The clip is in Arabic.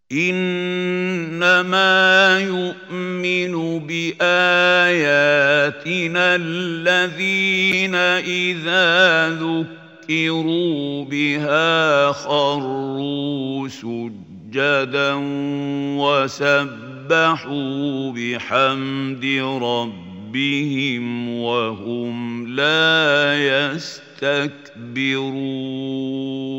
إنما يؤمن بآياتنا الذين إذا ذكروا بها خروا سجدا وسبحوا بحمد ربهم وهم لا يستكبرون.